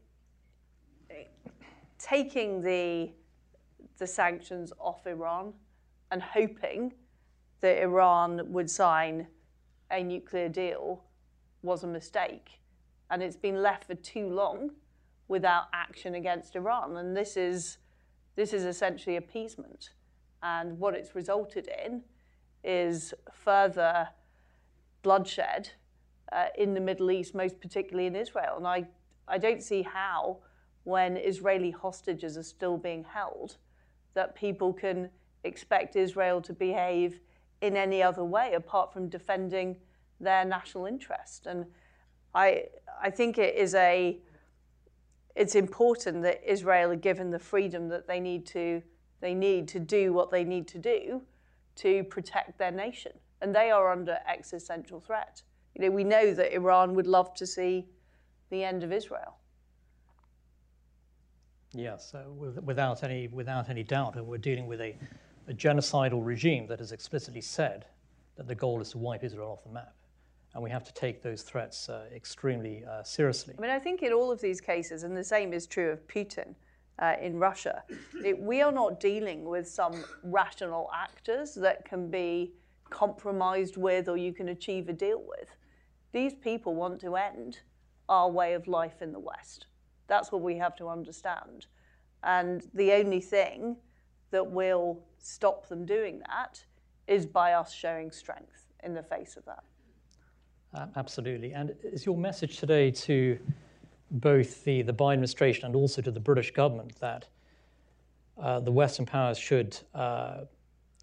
taking the the sanctions off Iran and hoping that Iran would sign a nuclear deal was a mistake. And it's been left for too long without action against Iran. And this is, this is essentially appeasement. And what it's resulted in is further bloodshed uh, in the Middle East, most particularly in Israel. And I, I don't see how, when Israeli hostages are still being held, that people can expect Israel to behave in any other way apart from defending their national interest. And I, I think it is a, it's important that Israel are given the freedom that they need to, they need to do what they need to do to protect their nation. And they are under existential threat. You know, we know that Iran would love to see the end of Israel. Yes, uh, with, without any without any doubt, we're dealing with a, a genocidal regime that has explicitly said that the goal is to wipe Israel off the map, and we have to take those threats uh, extremely uh, seriously. I mean, I think in all of these cases, and the same is true of Putin uh, in Russia, it, we are not dealing with some rational actors that can be compromised with or you can achieve a deal with. These people want to end our way of life in the West. That's what we have to understand. And the only thing that will stop them doing that is by us showing strength in the face of that. Uh, absolutely. And is your message today to both the, the Biden administration and also to the British government that uh, the Western powers should uh,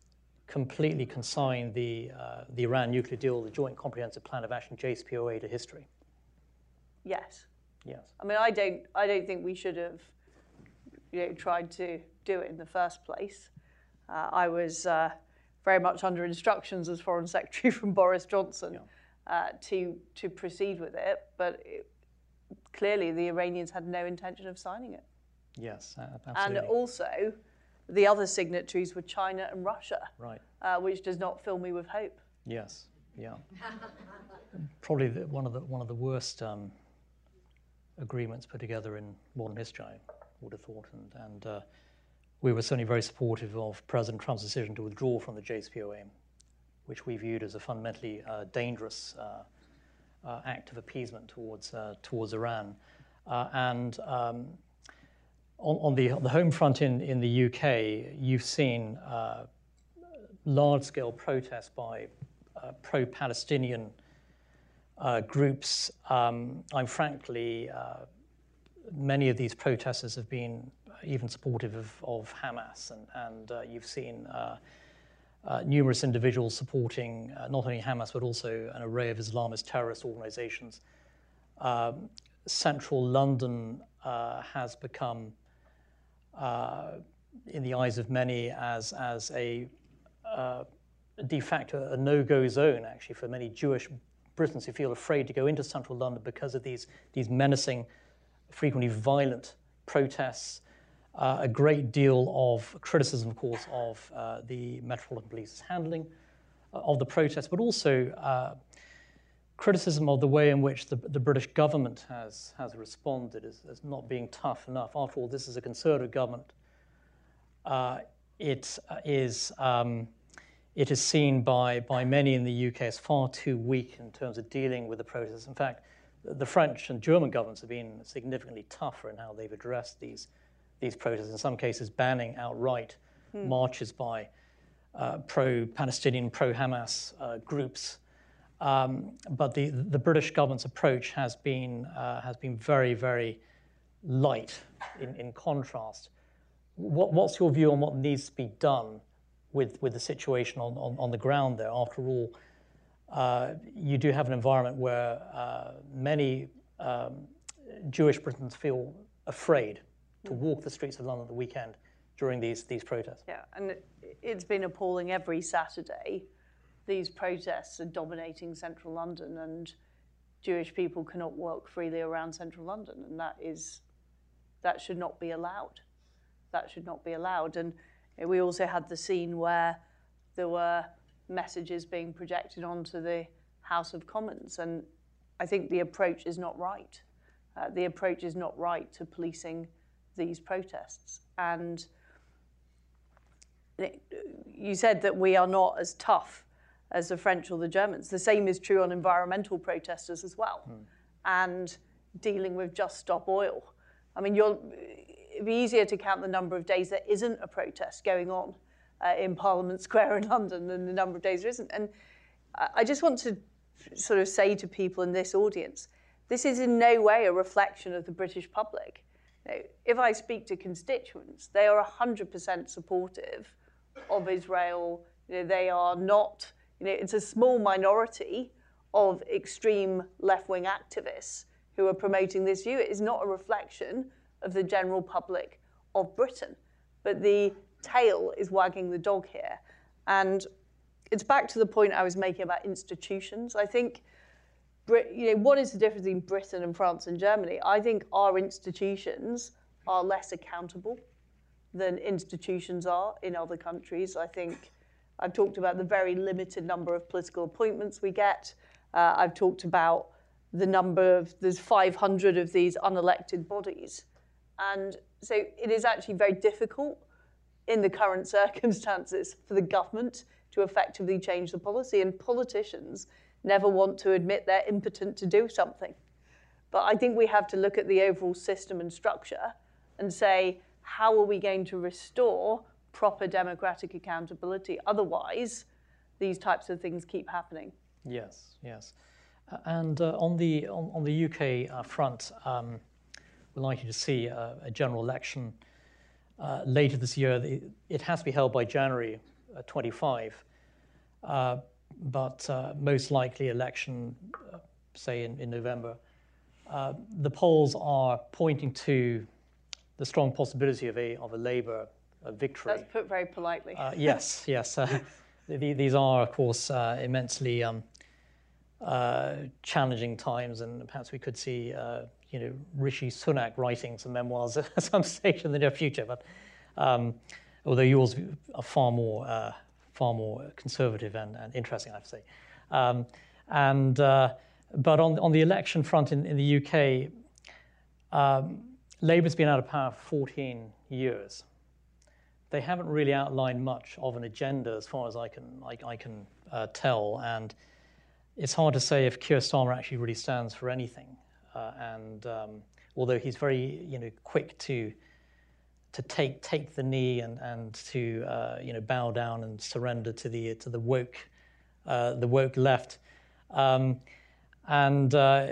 completely consign the uh, the Iran nuclear deal, the Joint Comprehensive Plan of Action, J C P O A, to history? Yes. Yes. I mean, I don't. I don't think we should have, you know, tried to do it in the first place. Uh, I was uh, very much under instructions as Foreign Secretary from Boris Johnson Yeah. uh, to to proceed with it, but it, clearly the Iranians had no intention of signing it. Yes, uh, absolutely. And also, the other signatories were China and Russia, right. uh, which does not fill me with hope. Yes. Yeah. Probably the, one of the one of the worst um, agreements put together in modern history, I would have thought, and and uh, we were certainly very supportive of President Trump's decision to withdraw from the J C P O A, which we viewed as a fundamentally uh, dangerous uh, uh, act of appeasement towards uh, towards Iran, uh, and. Um, On, on the on the home front in, in the U K, you've seen uh, large-scale protests by uh, pro-Palestinian uh, groups. Um, I'm frankly, uh, many of these protesters have been even supportive of, of Hamas, and, and uh, you've seen uh, uh, numerous individuals supporting uh, not only Hamas but also an array of Islamist terrorist organizations. Um, Central London uh, has become Uh, in the eyes of many as as a uh, de facto a no-go zone, actually, for many Jewish Britons who feel afraid to go into central London because of these these menacing, frequently violent protests. Uh, a great deal of criticism, of course, of uh, the Metropolitan Police's handling uh, of the protests, but also uh, criticism of the way in which the, the British government has, has responded as, as not being tough enough. After all, this is a Conservative government. Uh, it uh, is um, it is seen by, by many in the U K as far too weak in terms of dealing with the protests. In fact, the French and German governments have been significantly tougher in how they've addressed these, these protests, in some cases banning outright hmm. marches by uh, pro-Palestinian, pro-Hamas uh, groups. Um, but the, the British government's approach has been uh, has been very, very light in, in contrast. What, what's your view on what needs to be done with, with the situation on, on, on the ground there? After all, uh, you do have an environment where uh, many um, Jewish Britons feel afraid to walk the streets of London at the weekend during these, these protests. Yeah, and it's been appalling every Saturday. These protests are dominating central London, and Jewish people cannot walk freely around central London, and that is that should not be allowed. That should not be allowed. And we also had the scene where there were messages being projected onto the House of Commons, and I think the approach is not right. Uh, the approach is not right to policing these protests. And you said that we are not as tough as the French or the Germans. The same is true on environmental protesters as well, mm. and dealing with Just Stop Oil. I mean, you'll, it'd be easier to count the number of days there isn't a protest going on uh, in Parliament Square in London than the number of days there isn't. And I just want to sort of say to people in this audience, this is in no way a reflection of the British public. You know, if I speak to constituents, they are one hundred percent supportive of Israel. You know, they are not... You know, it's a small minority of extreme left-wing activists who are promoting this view. It is not a reflection of the general public of Britain. But the tail is wagging the dog here. And it's back to the point I was making about institutions. I think, Brit- you know, what is the difference between Britain and France and Germany? I think our institutions are less accountable than institutions are in other countries. I think I've talked about the very limited number of political appointments we get. Uh, I've talked about the number of, there's five hundred of these unelected bodies. And so it is actually very difficult in the current circumstances for the government to effectively change the policy. And politicians never want to admit they're impotent to do something. But I think we have to look at the overall system and structure and say, how are we going to restore proper democratic accountability? Otherwise, these types of things keep happening. Yes, yes. Uh, and uh, on the on, on the U K uh, front, um, we're likely to see uh, a general election uh, later this year. It, it has to be held by January twenty-five, uh, but uh, most likely election, uh, say in, in November. Uh, the polls are pointing to the strong possibility of a of a Labour uh, victory. That's put very politely. Uh, yes, yes. Uh, the, these are, of course, uh, immensely um, uh, challenging times, and perhaps we could see, uh, you know, Rishi Sunak writing some memoirs at some stage in the near future. But um, although yours are far more, uh, far more conservative and, and interesting, I have to say. Um, and uh, but on on the election front in, in the U K, um, Labour's been out of power for fourteen years. They haven't really outlined much of an agenda, as far as I can I, I can uh, tell, and it's hard to say if Keir Starmer actually really stands for anything. Uh, and um, although he's very, you know, quick to to take take the knee and and to uh, you know bow down and surrender to the to the woke uh, the woke left, um, and uh,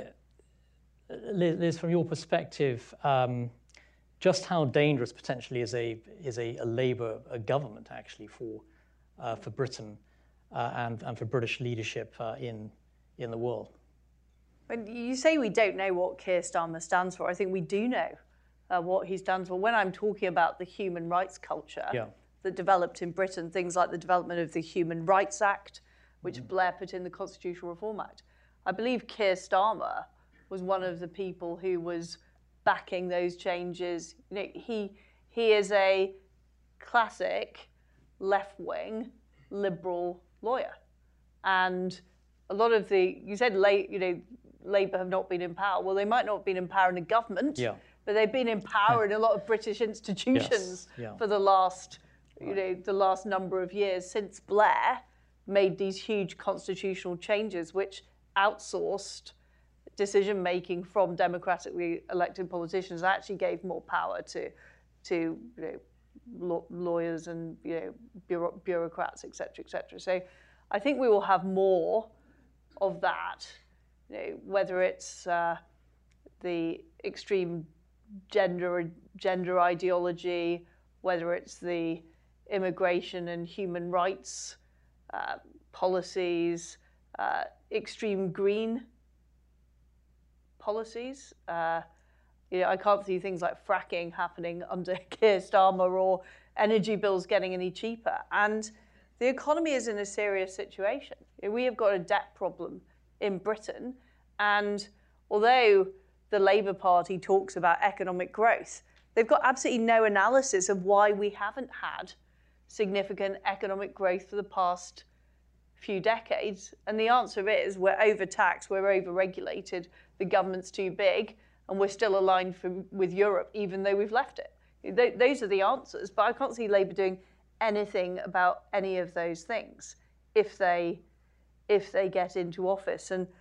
Liz, from your perspective, um, just how dangerous potentially is a is a, a Labour a government actually for uh, for Britain uh, and and for British leadership uh, in in the world? When you say we don't know what Keir Starmer stands for, I think we do know uh, what he stands for. When I'm talking about the human rights culture yeah. that developed in Britain, things like the development of the Human Rights Act, which mm-hmm. Blair put in the Constitutional Reform Act, I believe Keir Starmer was one of the people who was backing those changes. You know, he he is a classic left-wing liberal lawyer, and a lot of the you said late you know. Labour have not been in power. Well, they might not have been in power in a government, yeah. but they've been in power in a lot of British institutions yes. yeah. for the last, you know, the last number of years since Blair made these huge constitutional changes, which outsourced decision making from democratically elected politicians. Actually, gave more power to, to you know, law, lawyers and you know, bureau, bureaucrats, et cetera, et cetera. So, I think we will have more of that. You know, whether it's uh, the extreme gender gender ideology, whether it's the immigration and human rights uh, policies, uh, extreme green policies. Uh, you know, I can't see things like fracking happening under Keir Starmer or energy bills getting any cheaper. And the economy is in a serious situation. You know, we have got a debt problem in Britain, and although the Labour Party talks about economic growth, they've got absolutely no analysis of why we haven't had significant economic growth for the past few decades. And the answer is we're overtaxed, we're over-regulated, the government's too big, and we're still aligned from, with Europe, even though we've left it. Th- those are the answers, but I can't see Labour doing anything about any of those things if they if they get into office. And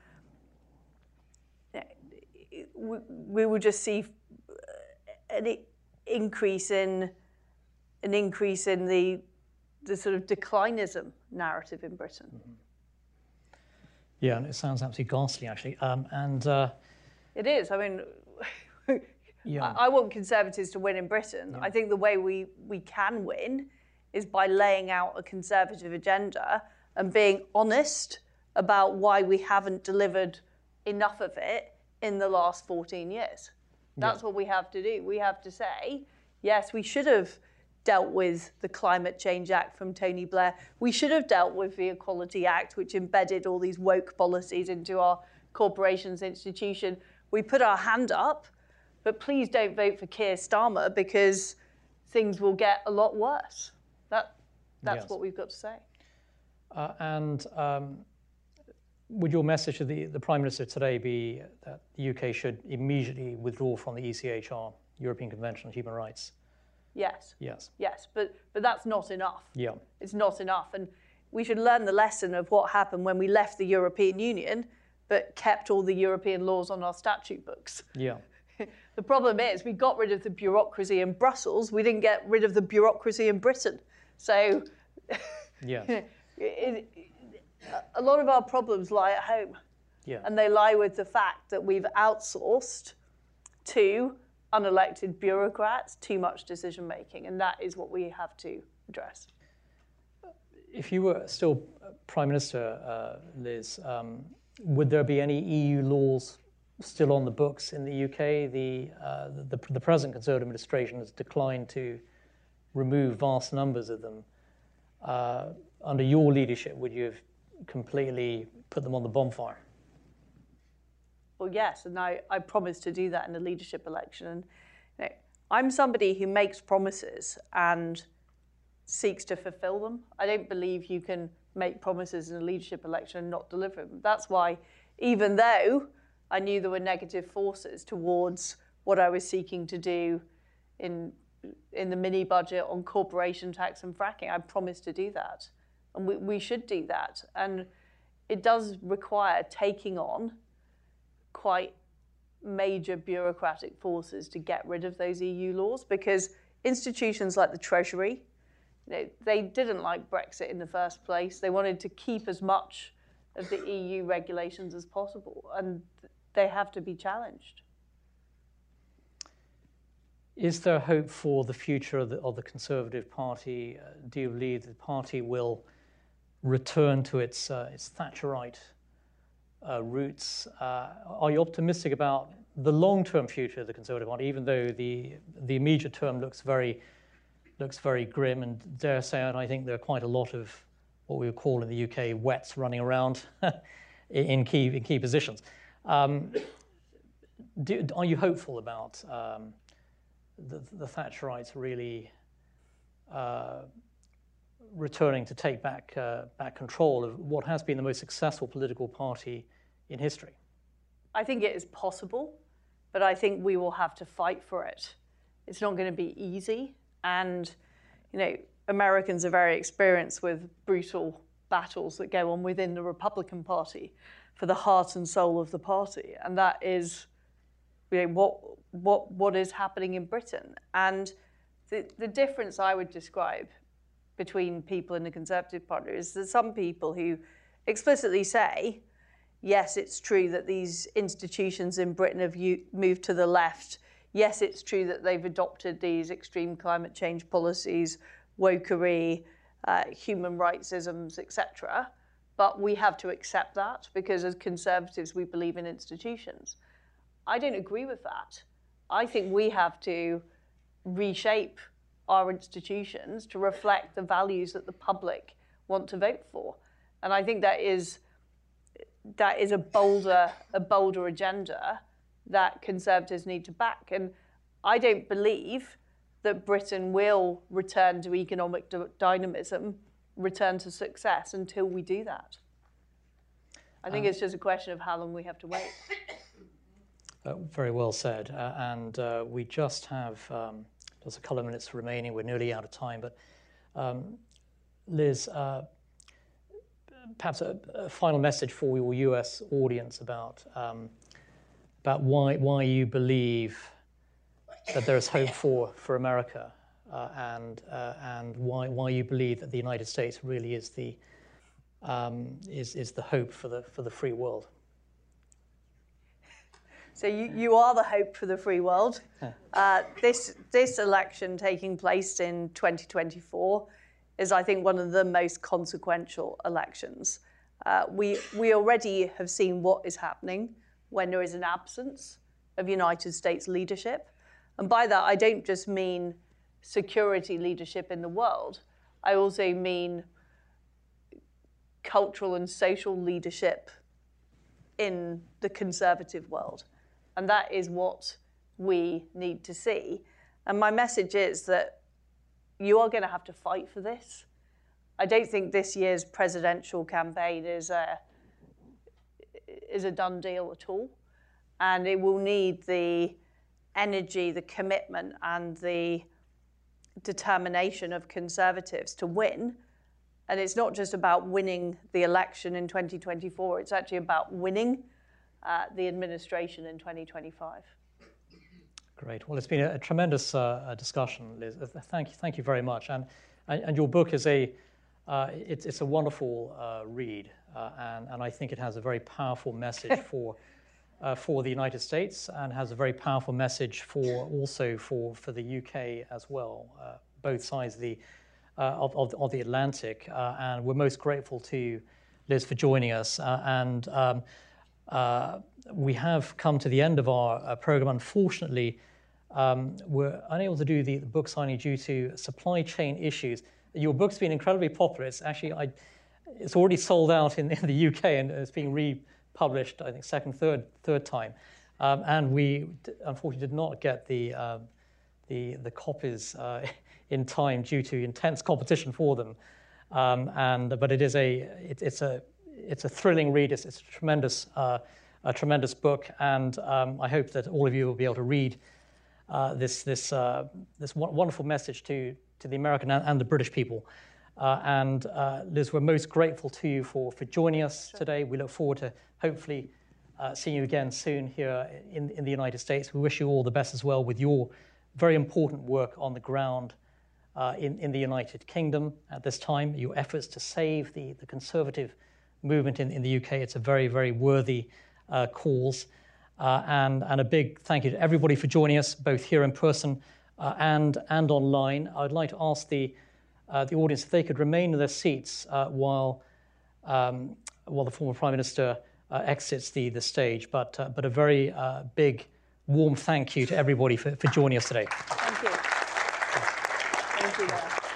we, we will just see an increase in an increase in the the sort of declinism narrative in Britain. Mm-hmm. Yeah, and it sounds absolutely ghastly, actually. Um, and uh, it is. I mean, yeah. I, I want Conservatives to win in Britain. Yeah. I think the way we we can win is by laying out a Conservative agenda and being honest about why we haven't delivered enough of it in the last fourteen years. That's yeah. what we have to do. We have to say, yes, we should have dealt with the Climate Change Act from Tony Blair. We should have dealt with the Equality Act, which embedded all these woke policies into our corporations institution. We put our hand up, but please don't vote for Keir Starmer because things will get a lot worse. That, that's yes. what we've got to say. Uh, and um, would your message to the, the Prime Minister today be that the U K should immediately withdraw from the E C H R, European Convention on Human Rights? Yes. Yes. Yes, but but that's not enough. Yeah. It's not enough. And we should learn the lesson of what happened when we left the European Union, but kept all the European laws on our statute books. Yeah. The problem is we got rid of the bureaucracy in Brussels. We didn't get rid of the bureaucracy in Britain. So yes. it, it, a lot of our problems lie at home. Yeah. And they lie with the fact that we've outsourced to unelected bureaucrats too much decision making, and that is what we have to address. if you were still Prime Minister, uh, Liz, um, would there be any E U laws still on the books in the U K? The, uh, the, the present Conservative administration has declined to remove vast numbers of them. Uh, under your leadership, would you have completely put them on the bonfire? Well, yes, and I, I promised to do that in the leadership election. And you know, I'm somebody who makes promises and seeks to fulfill them. I don't believe you can make promises in a leadership election and not deliver them. That's why, even though I knew there were negative forces towards what I was seeking to do in in the mini budget on corporation tax and fracking, I promised to do that. And we, we should do that. And it does require taking on quite major bureaucratic forces to get rid of those E U laws, because institutions like the Treasury, you know, they didn't like Brexit in the first place. They wanted to keep as much of the E U regulations as possible, and they have to be challenged. Is there hope for the future of the, of the Conservative Party? Uh, do you believe the party will return to its, uh, its Thatcherite uh, roots? Uh, are you optimistic about the long-term future of the Conservative Party, even though the, the immediate term looks very, looks very grim, and dare say, and I think there are quite a lot of what we would call in the U K wets running around in, key, in key positions. Um, do, are you hopeful about um, the, the Thatcherites really uh, returning to take back, uh, back control of what has been the most successful political party in history? I think it is possible, but I think we will have to fight for it. It's not going to be easy, and you know, Americans are very experienced with brutal battles that go on within the Republican Party for the heart and soul of the party, and that is, you know, what what what is happening in Britain. And the the difference I would describe between people in the Conservative Party is that some people who explicitly say, yes, it's true that these institutions in Britain have moved to the left. Yes, it's true that they've adopted these extreme climate change policies, wokery, uh, human rights-isms, et cetera. But we have to accept that because as Conservatives, we believe in institutions. I don't agree with that. I think we have to reshape our institutions to reflect the values that the public want to vote for. And I think that is that is a bolder, a bolder agenda that Conservatives need to back. And I don't believe that Britain will return to economic dynamism, return to success until we do that. I think um, it's just a question of how long we have to wait. Uh, very well said. Uh, and uh, we just have um, just a couple of minutes remaining. We're nearly out of time. But um, Liz, uh, perhaps a, a final message for your U S audience about um, about why why you believe that there is hope for for America, uh, and uh, and why why you believe that the United States really is the um, is is the hope for the for the free world. So you, you are the hope for the free world. Uh, this this election taking place in twenty twenty-four is, I think, one of the most consequential elections. Uh, we we already have seen what is happening when there is an absence of United States leadership. And by that, I don't just mean security leadership in the world. I also mean cultural and social leadership in the conservative world. And that is what we need to see. And my message is that you are going to have to fight for this. I don't think this year's presidential campaign is a, is a done deal at all. And it will need the energy, the commitment, and the determination of Conservatives to win. And it's not just about winning the election in twenty twenty-four, it's actually about winning uh, the administration in twenty twenty-five. Great. Well, it's been a, a tremendous uh, discussion, Liz. Thank you, thank you very much. And and, and your book is a uh, it's it's a wonderful uh, read, uh, and and I think it has a very powerful message for uh, for the United States, and has a very powerful message for also for for the U K as well. Uh, both sides of the uh, of, of, of the Atlantic. Uh, and we're most grateful to Liz for joining us. Uh, and um, uh, we have come to the end of our uh, program. Unfortunately, um, we're unable to do the, the book signing due to supply chain issues. Your book's been incredibly popular. It's actually, I, it's already sold out in, in the U K, and it's being republished, I think, second, third, third time. Um, and we unfortunately did not get the uh, the, the copies uh, in time due to intense competition for them. Um, and but it is a it, it's a it's a thrilling read. It's, it's a tremendous uh, a tremendous book, and um, I hope that all of you will be able to read uh, this this uh, this wonderful message to to the American and, and the British people. Uh, and uh, Liz, we're most grateful to you for for joining us sure. today. We look forward to hopefully uh, seeing you again soon here in in the United States. We wish you all the best as well with your very important work on the ground uh, in, in the United Kingdom at this time, your efforts to save the, the conservative movement in, in the U K. It's a very, very worthy uh, cause. Uh, and, and a big thank you to everybody for joining us, both here in person uh, and, and online. I'd like to ask the, uh, the audience if they could remain in their seats uh, while, um, while the former Prime Minister uh, exits the, the stage. But, uh, but a very uh, big warm thank you to everybody for, for joining us today. Thank you. Thank you.